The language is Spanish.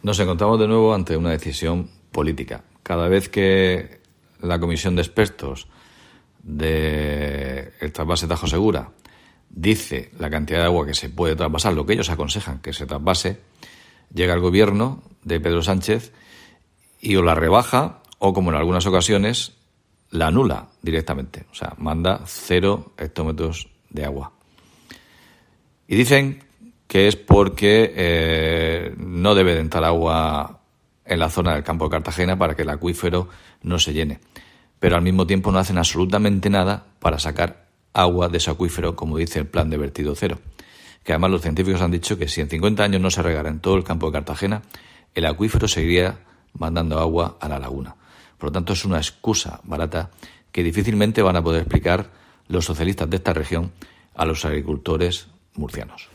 Nos encontramos de nuevo ante una decisión política. Cada vez que la comisión de expertos del trasvase Tajo Segura dice la cantidad de agua que se puede trasvasar, lo que ellos aconsejan que se trasvase, llega el gobierno de Pedro Sánchez y o la rebaja o, como en algunas ocasiones, la anula directamente. O sea, manda 0 hectómetros de agua. Y dicen que es porque no debe de entrar agua en la zona del campo de Cartagena para que el acuífero no se llene. Pero al mismo tiempo no hacen absolutamente nada para sacar agua de ese acuífero, como dice el plan de vertido cero. Que además los científicos han dicho que si en 50 años no se regara en todo el campo de Cartagena, el acuífero seguiría mandando agua a la laguna. Por lo tanto, es una excusa barata que difícilmente van a poder explicar los socialistas de esta región a los agricultores murcianos.